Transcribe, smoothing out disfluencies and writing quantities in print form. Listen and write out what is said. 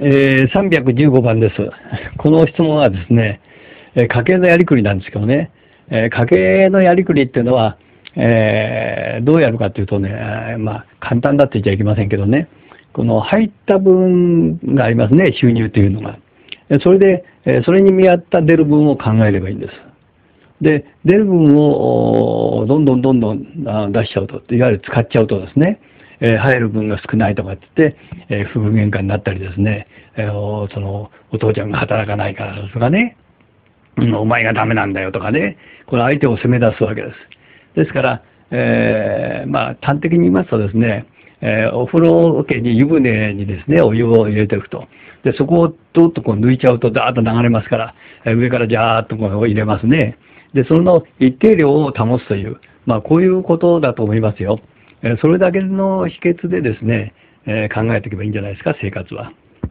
315番です。この質問はですね、家計のやりくりなんですけどね、家計のやりくりっていうのは、どうやるかというとね、簡単だって言っちゃいけませんけどね、この入った分がありますね、収入というのが。それで、それに見合った出る分を考えればいいんです。で、出る分をどんどん出しちゃうと、いわゆる使っちゃうとですね、入る分が少ないとかって言って、夫婦喧嘩になったりですね、お父ちゃんが働かないからとかね、お前がダメなんだよとかね、これ相手を責め出すわけです。ですから、端的に言いますとですね、お風呂桶に湯船にですね、お湯を入れておくと。で、そこをどっとこう抜いちゃうとダーッと流れますから、上からジャーッとこう入れますね。で、その一定量を保つという、こういうことだと思いますよ。それだけの秘訣でですね、考えていけばいいんじゃないですか、生活は。